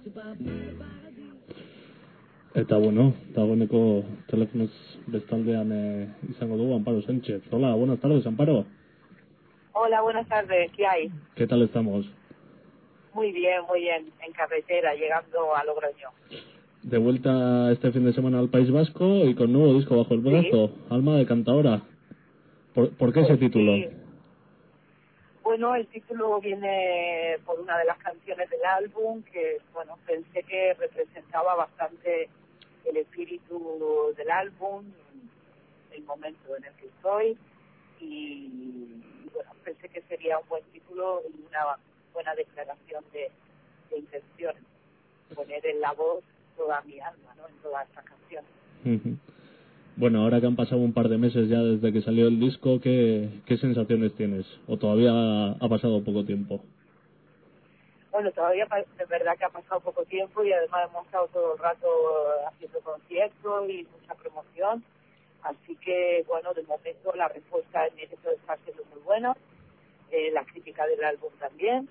Eta dagoeneko telefonoz bestaldean izango dugu Amparo Sánchez. Hola, buenas tardes, Amparo. Hola, buenas tardes, ¿qué hay? ¿Qué tal estamos? Muy bien, en carretera, llegando a Logroño. De vuelta este fin de semana al País Vasco y con nuevo disco bajo el brazo, sí. Alma de Cantaora. ¿Por qué ese título? Sí. Bueno, el título viene por una de las canciones del álbum que, bueno, pensé que representaba bastante el espíritu del álbum, el momento en el que estoy y bueno, pensé que sería un buen título y una buena declaración de intenciones, poner en la voz toda mi alma, ¿no?, en toda esta canción. Uh-huh. Bueno, ahora que han pasado un par de meses ya desde que salió el disco, ¿qué sensaciones tienes? ¿O todavía ha pasado poco tiempo? Bueno, todavía de verdad que ha pasado poco tiempo y además hemos estado todo el rato haciendo conciertos y mucha promoción. Así que, bueno, de momento la respuesta en directo está siendo muy buena, la crítica del álbum también,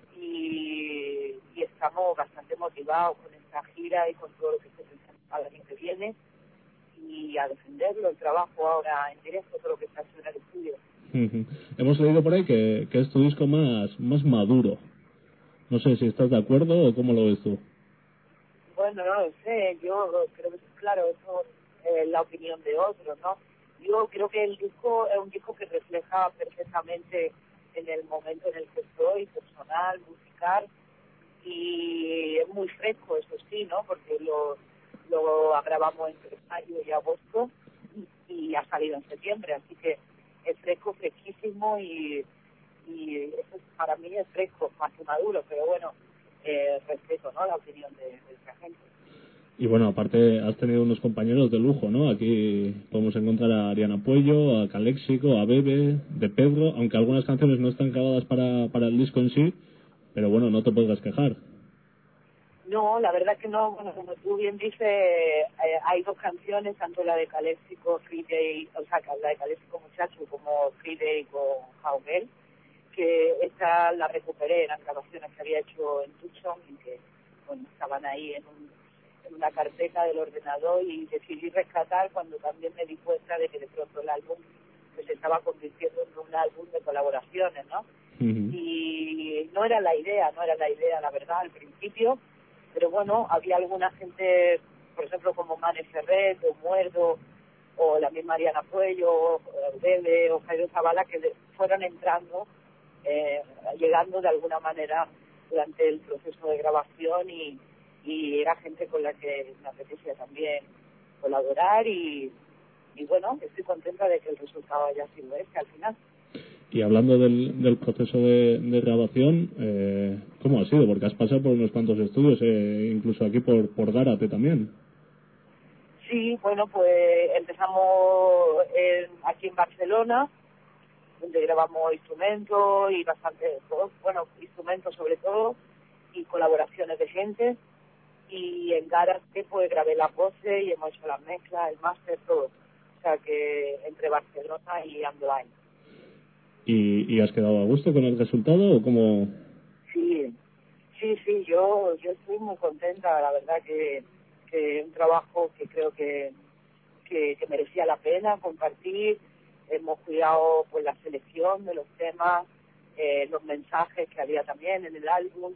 y estamos bastante motivados con esta gira y con todo lo que se presenta para el año que viene, y a defenderlo, el trabajo ahora en directo, todo lo que está haciendo en el estudio. Uh-huh. Hemos leído por ahí que es tu disco más maduro. No sé si estás de acuerdo o cómo lo ves tú. Bueno, no lo sé, yo creo que, claro, eso es la opinión de otros, ¿no? Yo creo que el disco es un disco que refleja perfectamente en el momento en el que estoy, personal, musical, y es muy fresco, eso sí, ¿no? Porque lo grabamos entre mayo y agosto y ha salido en septiembre, así que es fresco, fresquísimo y eso para mí es fresco, más que maduro, pero bueno, respeto, ¿no?, la opinión de otra gente. Y bueno, aparte has tenido unos compañeros de lujo, ¿no? Aquí podemos encontrar a Ariana Puello, a Caléxico, a Bebe, de Pedro, aunque algunas canciones no están grabadas para el disco en sí, pero bueno, no te podrás quejar. No, la verdad que no. Bueno, como tú bien dices, hay dos canciones, tanto la de Caléxico, Free Day, o sea, la de Caléxico Muchacho, como Free Day con Jaumel, que esta la recuperé, eran grabaciones que había hecho en Tucson y que, bueno, estaban ahí en una carpeta del ordenador, y decidí rescatar cuando también me di cuenta de que de pronto el álbum se estaba convirtiendo en un álbum de colaboraciones, ¿no? Uh-huh. Y no era la idea, la verdad, al principio, pero bueno, había alguna gente, por ejemplo, como Mane Ferret, o Muerdo, o la misma Ariana Puello, o Bebe, o Jairo Zavala, que fueron entrando, llegando de alguna manera durante el proceso de grabación, y era gente con la que me apetecía también colaborar, y bueno, estoy contenta de que el resultado haya sido al final. Y hablando del proceso de grabación, ¿cómo ha sido? Porque has pasado por unos cuantos estudios, incluso aquí por Gárate también. Sí, bueno, pues empezamos aquí en Barcelona, donde grabamos instrumentos y instrumentos sobre todo, y colaboraciones de gente. Y en Gárate pues grabé las voces y hemos hecho las mezclas, el máster, todo. O sea que entre Barcelona y Andoain. ¿Y has quedado a gusto con el resultado o cómo? Sí, yo estoy muy contenta, la verdad que un trabajo que creo que merecía la pena compartir. Hemos cuidado pues la selección de los temas, los mensajes que había también en el álbum,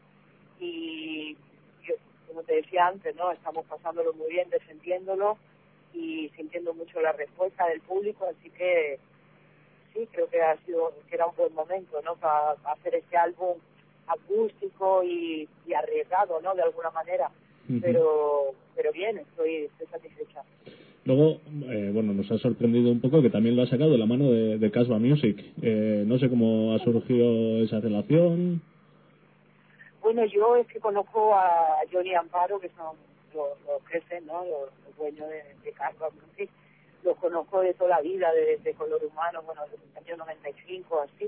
y yo, como te decía antes, ¿no?, estamos pasándolo muy bien, defendiéndolo y sintiendo mucho la respuesta del público, así que sí, creo que era un buen momento, ¿no?, para hacer este álbum acústico y arriesgado, ¿no?, de alguna manera. Uh-huh. Pero bien, estoy satisfecha. Luego, bueno, nos ha sorprendido un poco que también lo ha sacado de la mano de Casbah Music. No sé cómo ha surgido esa relación. Bueno, yo es que conozco a Johnny Amparo, que son los jefes, ¿no?, los dueños de Casbah Music. Los conozco de toda la vida, de Color Humano, bueno, desde el año 95, así.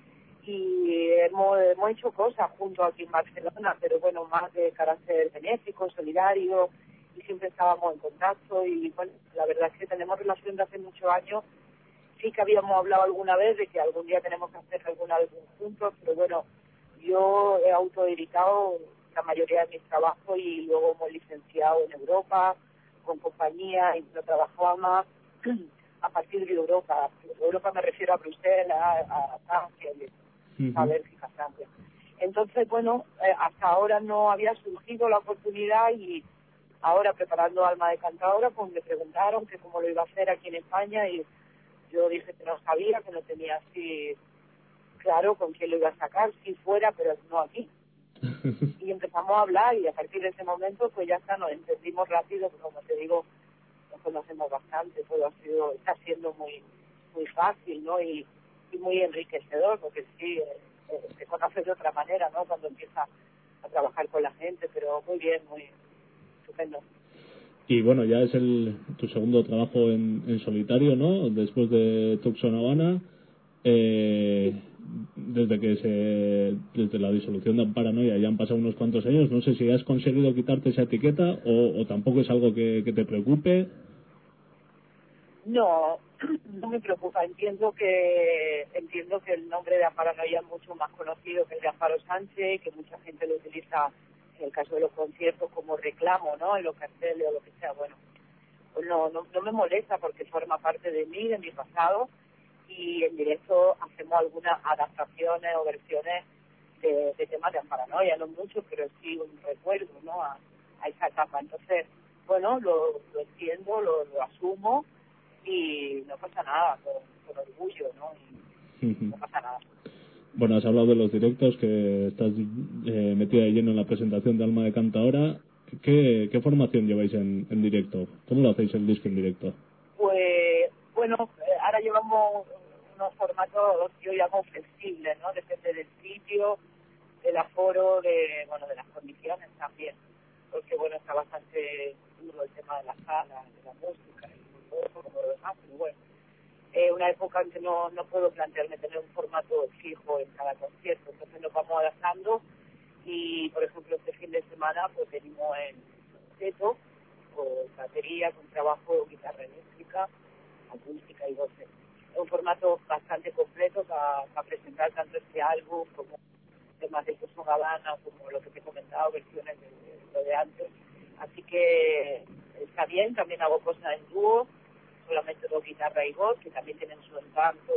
Y hemos hecho cosas juntos aquí en Barcelona, pero bueno, más de carácter benéfico, solidario, y siempre estábamos en contacto. Y bueno, la verdad es que tenemos relación de hace muchos años. Sí que habíamos hablado alguna vez de que algún día tenemos que hacer algún álbum juntos, pero bueno, yo he autoeditado la mayoría de mis trabajos y luego hemos licenciado en Europa, con compañía, y lo trabajaba más a partir de Europa. Europa me refiero a Bruselas, a Francia, a Bélgica, Francia. Entonces, bueno, hasta ahora no había surgido la oportunidad y ahora preparando Alma de Cantadora, pues me preguntaron que cómo lo iba a hacer aquí en España y yo dije que no sabía, que no tenía así claro con quién lo iba a sacar, si fuera, pero no aquí. Y empezamos a hablar y a partir de ese momento pues ya está, nos entendimos rápido, pero como te digo, nos conocemos bastante, todo está siendo muy muy fácil, ¿no? Y muy enriquecedor, porque sí, se conoce de otra manera, ¿no? Cuando empieza a trabajar con la gente, pero muy bien, muy estupendo. Y bueno, ya es tu segundo trabajo en solitario, ¿no? Después de Tucson Habana, desde la disolución de Amparanoia ya han pasado unos cuantos años. No sé si has conseguido quitarte esa etiqueta o tampoco es algo que te preocupe. No, no me preocupa. Entiendo que el nombre de Amparanoia es mucho más conocido que el de Amparo Sánchez, que mucha gente lo utiliza en el caso de los conciertos como reclamo, ¿no? En los carteles o lo que sea. Bueno, pues no me molesta porque forma parte de mí, de mi pasado, y en directo hacemos algunas adaptaciones o versiones de temas de Amparanoia, no mucho, pero sí un recuerdo, ¿no? A esa etapa. Entonces, bueno, lo entiendo, lo asumo y no pasa nada, con orgullo, ¿no? Y no pasa nada. Bueno, has hablado de los directos, que estás metida de lleno en la presentación de Alma de Cantadora. ¿Qué formación lleváis en directo? ¿Cómo lo hacéis el disco en directo? Pues, bueno, ahora llevamos unos formatos que yo llamo flexibles, ¿no? Depende del sitio, del aforo, de las condiciones también. Porque, bueno, está bastante duro el tema de la sala, de la música y todo eso, como lo demás, pero bueno. Una época en que no puedo plantearme tener un formato fijo en cada concierto, entonces nos vamos adaptando y, por ejemplo, este fin de semana pues venimos en seto, con batería, con trabajo, guitarra eléctrica, acústica y voces. Es un formato bastante completo para presentar tanto este álbum como temas de Tucson Habana, como lo que te he comentado, versiones de lo de antes. Así que está bien, también hago cosas en dúo, solamente dos guitarras y voz, que también tienen su encanto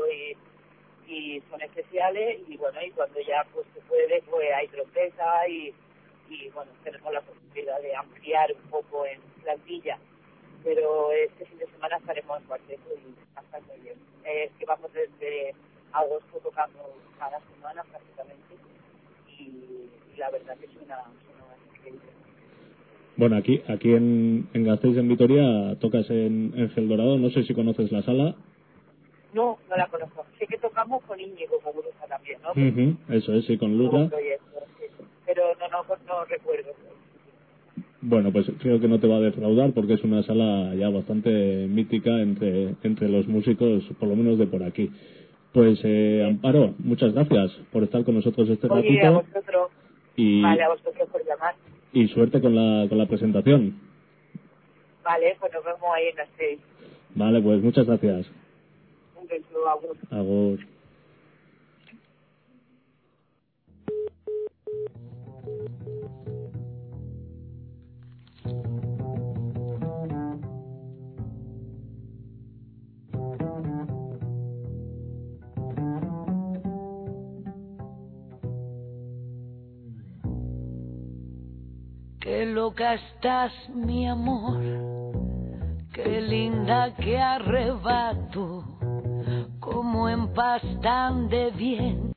y son especiales, y bueno, y cuando ya pues se puede, pues hay trompeta y bueno, tenemos la posibilidad de ampliar un poco en plantilla, pero este fin de semana estaremos en cuarteto y bastante bien. Que vamos desde agosto tocando cada semana prácticamente y la verdad que suena increíble. Bueno, aquí en Gasteiz, en Vitoria, tocas en Geldorado. No sé si conoces la sala. No la conozco. Sé que tocamos con Íñigo Muguruza también, ¿no? Eso es, sí, con Lura. Pero no recuerdo. Bueno, pues creo que no te va a defraudar porque es una sala ya bastante mítica entre los músicos, por lo menos de por aquí. Pues, Amparo, muchas gracias por estar con nosotros este ratito. Oye, a vosotros. Vale, a vosotros por llamar. Y suerte con la presentación. Vale, pues nos vemos ahí en las 6. Vale, pues muchas gracias. Un beso, agur. Agur. Qué loca estás, mi amor, qué linda, qué arrebato, como en paz tan de bien.